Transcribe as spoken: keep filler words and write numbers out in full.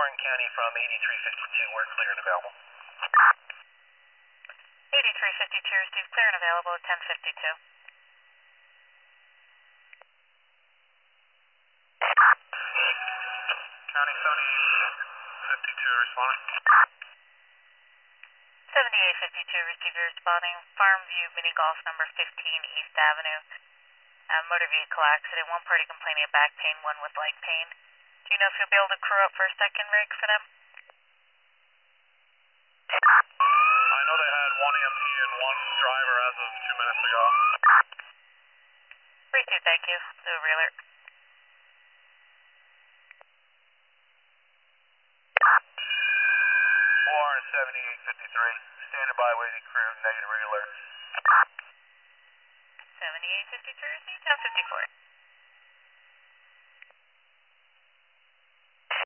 Warren County from eighty-three fifty-two, we're clear and available. eighty-three fifty-two, receive clear and available at ten fifty-two. County seventy-eight fifty-two responding. seventy-eight fifty-two, receiver responding. Farmview Mini Golf number fifteen East Avenue. Uh, motor vehicle accident, one party complaining of back pain, one with leg pain. Do you know if you'll be able to crew up for a second rig for them? I know they had one E M T and one driver as of two minutes ago. three two, thank you. Do a re-alert. Warren seventy-eight fifty-three, standing by waiting crew, negative re-alert. seventy-eight fifty-two, receive ten fifty-four.